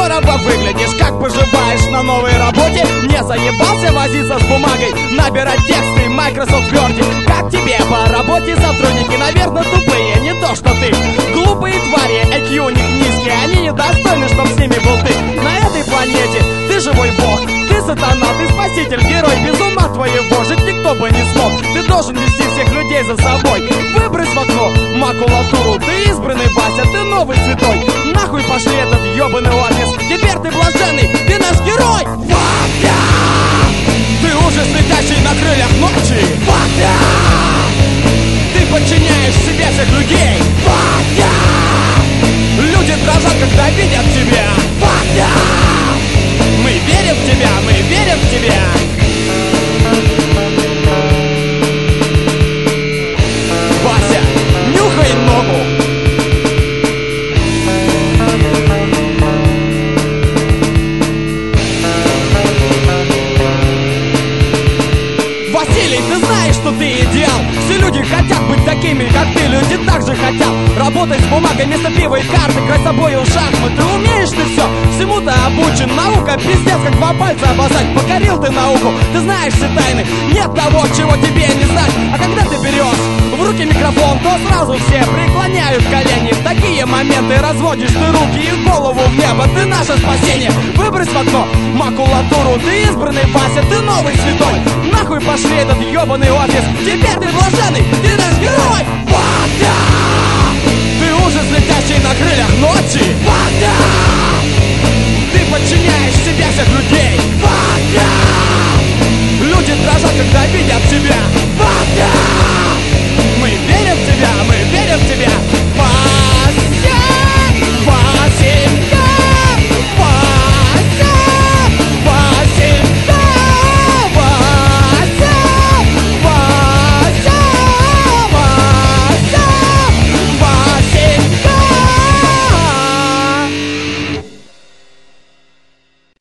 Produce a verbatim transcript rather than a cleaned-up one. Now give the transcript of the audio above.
здорово выглядишь. Как поживаешь на новой работе? Не заебался возиться с бумагой, набирать тексты Microsoft Word? Как тебе по работе сотрудники? Наверное, тупые, не то что ты. Глупые твари, ай кью у них низкий, они недостойны, чтоб с ними был ты. На этой планете ты живой бог, ты сатана, ты спаситель, герой. Без ума твоего жить никто бы не смог. Ты должен вести всех людей за собой. Выбрось в окно макулатуру. Ты избранный, Вася, ты новый святой. Нахуй пошли этот ёбаный офис. Теперь ты блаженный, ты наш герой. Вася! Ты ужас, летящий на крыльях ночи. Вася! Ты подчиняешь себе всех людей. Вася! Люди дрожат, когда видят тебя. Вася! Мы верим в тебя, мы верим в тебя. Вася, нюхай ногу. Василий, ты знаешь, что ты идеал. Все люди хотят быть такими, как ты. Люди также хотят работать с бумагой вместо пива и карты, играть с собой в шахматы. Умеешь ты все, всему ты обучен. Наука пиздец, как два пальца обоссать. Покорил ты науку, ты знаешь все тайны. Нет того, чего тебе не знать. А когда ты берешь в руки микрофон, то сразу все преклоняют колени. В такие моменты разводишь ты руки и голову в небо. Ты наше спасение. Выбрось в окно макулатуру. Ты избранный, Вася, ты новый святой. Нахуй пошли этот ёбаный офис. Теперь ты блаженный, ты наш герой. Вася! Ты ужас, летящий